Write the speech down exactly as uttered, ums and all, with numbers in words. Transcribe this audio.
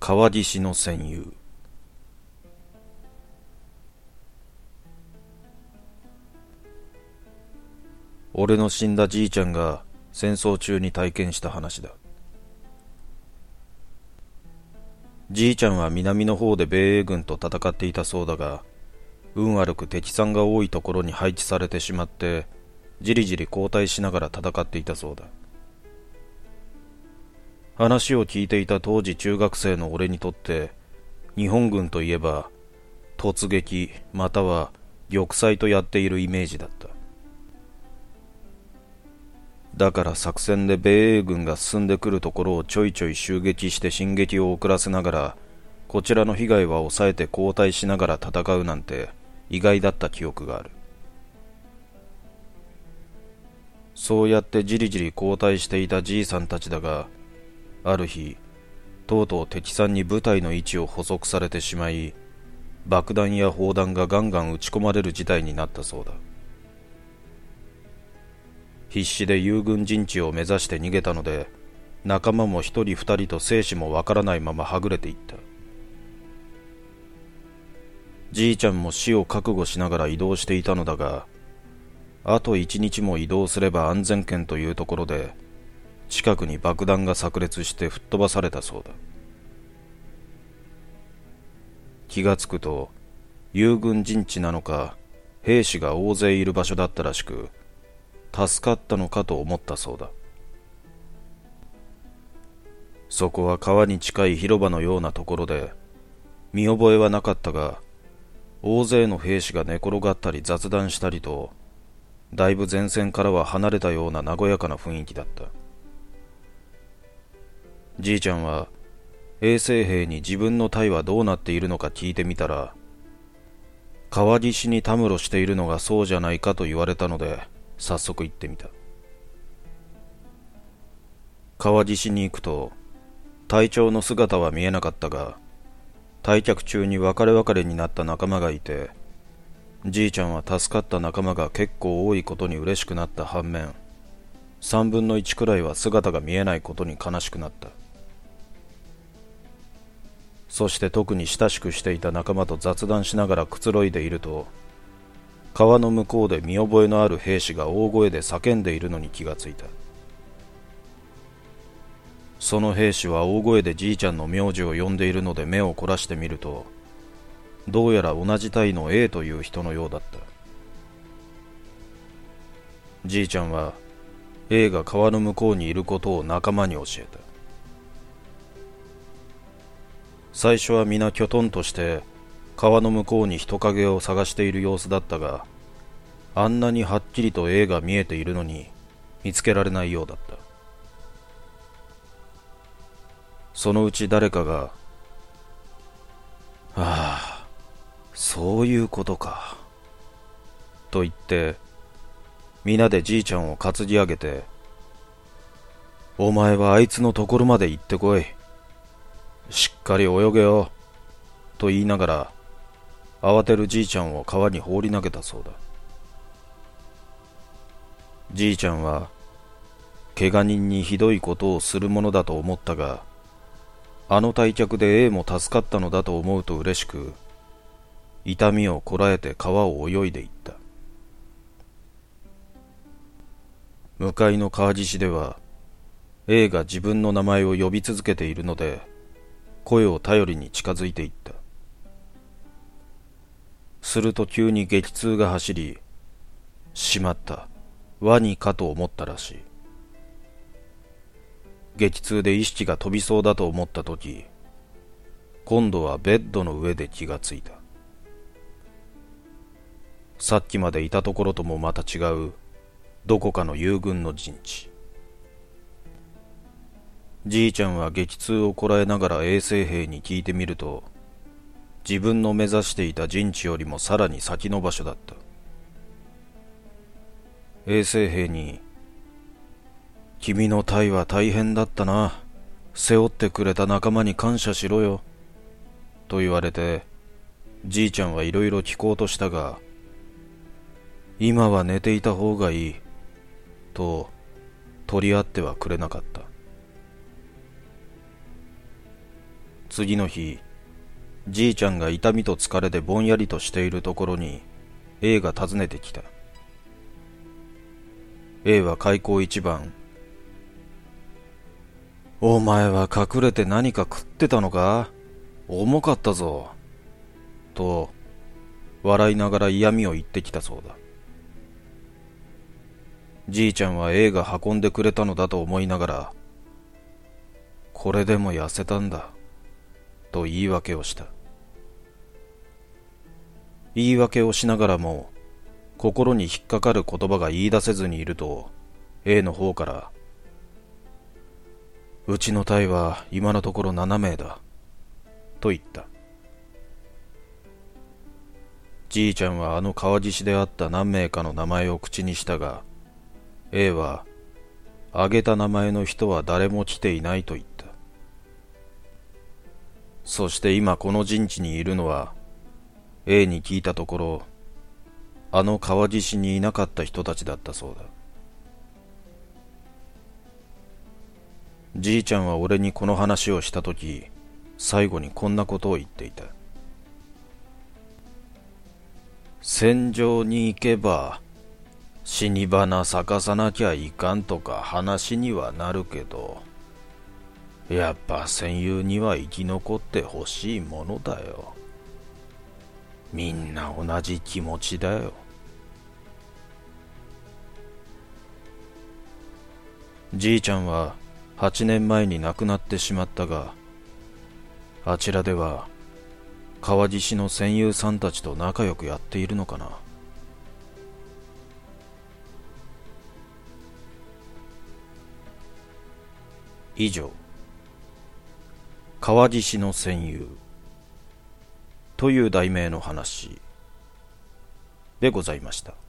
川岸の戦友。俺の死んだじいちゃんが戦争中に体験した話だ。じいちゃんは南の方で米英軍と戦っていたそうだが、運悪く敵さんが多いところに配置されてしまって、じりじり交代しながら戦っていたそうだ。話を聞いていた当時中学生の俺にとって、日本軍といえば突撃または玉砕とやっているイメージだった。だから作戦で米英軍が進んでくるところをちょいちょい襲撃して進撃を遅らせながら、こちらの被害は抑えて交代しながら戦うなんて意外だった記憶がある。そうやってじりじり交代していたじいさんたちだが、ある日とうとう敵さんに部隊の位置を捕捉されてしまい、爆弾や砲弾がガンガン撃ち込まれる事態になったそうだ。必死で友軍陣地を目指して逃げたので、仲間も一人二人と生死もわからないままはぐれていった。じいちゃんも死を覚悟しながら移動していたのだが、あと一日も移動すれば安全圏というところで、近くに爆弾が炸裂して吹っ飛ばされたそうだ。気がつくと、友軍陣地なのか兵士が大勢いる場所だったらしく、助かったのかと思ったそうだ。そこは川に近い広場のようなところで、見覚えはなかったが、大勢の兵士が寝転がったり雑談したりと、だいぶ前線からは離れたような和やかな雰囲気だった。じいちゃんは衛生兵に自分の隊はどうなっているのか聞いてみたら、川岸にたむろしているのがそうじゃないかと言われたので、早速行ってみた。川岸に行くと、隊長の姿は見えなかったが、退却中に別れ別れになった仲間がいて、じいちゃんは助かった仲間が結構多いことに嬉しくなった反面、三分の一くらいは姿が見えないことに悲しくなった。そして特に親しくしていた仲間と雑談しながらくつろいでいると、川の向こうで見覚えのある兵士が大声で叫んでいるのに気がついた。その兵士は大声でじいちゃんの名字を呼んでいるので目を凝らしてみると、どうやら同じ隊の A という人のようだった。じいちゃんは A が川の向こうにいることを仲間に教えた。最初は皆きょとんとして川の向こうに人影を探している様子だったが、あんなにはっきりと A が見えているのに見つけられないようだった。そのうち誰かが、ああ、そういうことか、と言って、皆でじいちゃんを担ぎ上げて、お前はあいつのところまで行ってこい。しっかり泳げよ、と言いながら、慌てるじいちゃんを川に放り投げたそうだ。じいちゃんは、怪我人にひどいことをするものだと思ったが、あの退却で A も助かったのだと思うと嬉しく、痛みをこらえて川を泳いでいった。向かいの川岸では、A が自分の名前を呼び続けているので、声を頼りに近づいていった。すると急に激痛が走り、しまった、ワニかと思ったらしい。激痛で意識が飛びそうだと思ったとき、今度はベッドの上で気がついた。さっきまでいたところともまた違う、どこかの友軍の陣地。じいちゃんは激痛をこらえながら衛生兵に聞いてみると、自分の目指していた陣地よりもさらに先の場所だった。衛生兵に、君の隊は大変だったな。背負ってくれた仲間に感謝しろよ。と言われて、じいちゃんはいろいろ聞こうとしたが、今は寝ていた方がいい。と、取り合ってはくれなかった。 次の日、じいちゃんが痛みと疲れでぼんやりとしているところに A が訪ねてきた。 A は開口一番、お前は隠れて何か食ってたのか？重かったぞ。と、笑いながら嫌味を言ってきたそうだ。じいちゃんは A が運んでくれたのだと思いながら、これでも痩せたんだ、と言い訳をした。言い訳をしながらも、心に引っかかる言葉が言い出せずにいると、A の方から、うちの隊は今のところななめいだ、と言った。じいちゃんはあの川岸であった何名かの名前を口にしたが、A は、挙げた名前の人は誰も来ていないと言った。そして今この陣地にいるのは、A に聞いたところ、あの川岸にいなかった人たちだったそうだ。じいちゃんは俺にこの話をしたとき、最後にこんなことを言っていた。戦場に行けば、死に花咲かさなきゃいかんとか話にはなるけど、やっぱ戦友には生き残ってほしいものだよ。みんな同じ気持ちだよ。じいちゃんははちねんまえに亡くなってしまったが、あちらでは川岸の戦友さんたちと仲良くやっているのかな。以上、川岸の戦友という題名の話でございました。